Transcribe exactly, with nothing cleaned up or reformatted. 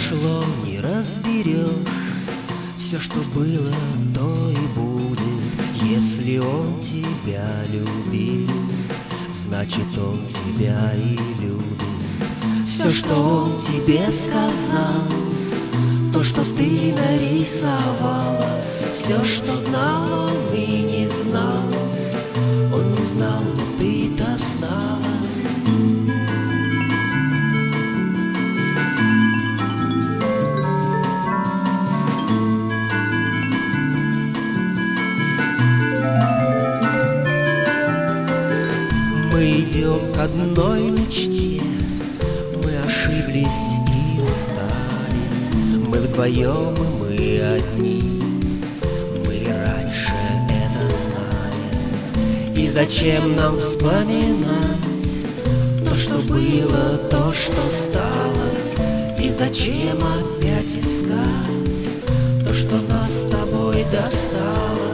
прошло, не разберешь. Все, что было, то и будет. Если он тебя любил, значит он тебя и любит. Все, что он тебе сказал, то, что ты нарисовала, все, что знал он и не знал, он не знал, но ты-то знала. Мы идем к одной мечте, мы ошиблись и устали. Мы вдвоем, и мы одни, мы ли раньше это знали? И зачем нам вспоминать то, что было, то, что стало? И зачем опять искать то, что нас с тобой достало?